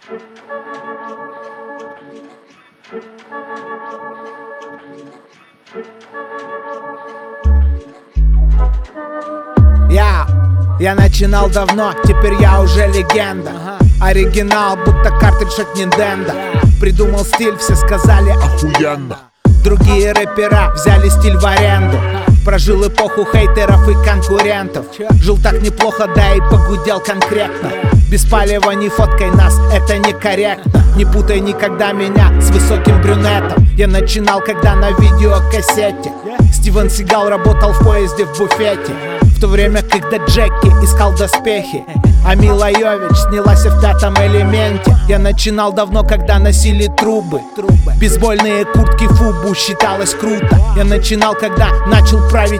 Я начинал давно, теперь я уже легенда. Оригинал, будто картридж от Nintendo. Придумал стиль, все сказали охуенно. Другие рэпера взяли стиль в аренду. Прожил эпоху хейтеров и конкурентов. Жил так неплохо, да и погудел конкретно. Без палева не фоткай нас, это некорректно. Не путай никогда меня с высоким брюнетом. Я начинал, когда на видеокассете Стивен Сигал работал в поезде в буфете. В то время, когда Джеки искал доспехи, а Мила Йович снялась в «Пятом элементе». Я начинал давно, когда носили трубы. Бейсбольные куртки Фубу считалось круто. Я начинал, когда начал править.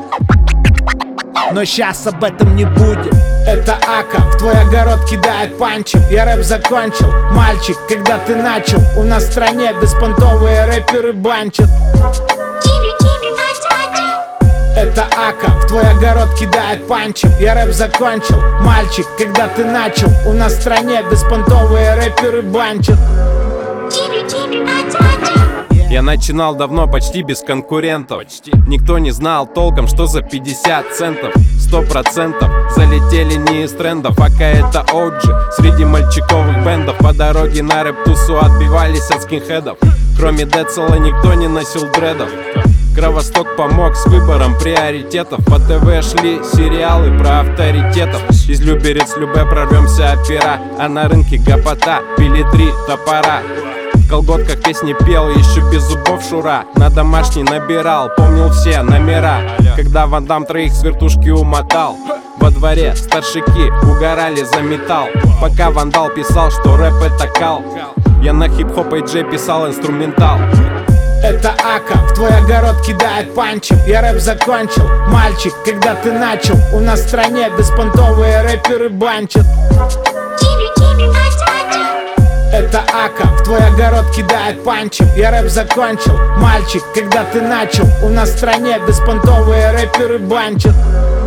Но щас об этом не будем. Это Ака, в твой огород кидает панчи. Я рэп закончил, мальчик, когда ты начал. У нас в стране беспонтовые рэперы банчат. Это Ака, в твой огород кидает панчи. Я рэп закончил, мальчик, когда ты начал. У нас в стране беспонтовые рэперы банчат. Я начинал давно, почти без конкурентов. Никто не знал толком, что за 50 центов 100% залетели не из трендов. Ака это OG среди мальчиковых бендов. По дороге на рэп-тусу отбивались от скинхедов. Кроме Децела никто не носил дредов. Кровосток помог с выбором приоритетов. По ТВ шли сериалы про авторитетов. Из Люберец Любе прорвемся от пера, а на рынке гопота, пили 3 топора. В колготках песни пел, еще без зубов Шура. На домашний набирал, помнил все номера. Когда Ван Дам троих с вертушки умотал. Во дворе старшики угорали за металл. Пока Вандал писал, что рэп это кал, я на хип-хоп AJ писал инструментал. Это Ака, в твой огород кидает панчи. Я рэп закончил, мальчик, когда ты начал. У нас в стране беспонтовые рэперы банчат. Это Ака, в твой огород кидает панчи. Я рэп закончил, мальчик, когда ты начал. У нас в стране беспонтовые рэперы банчат.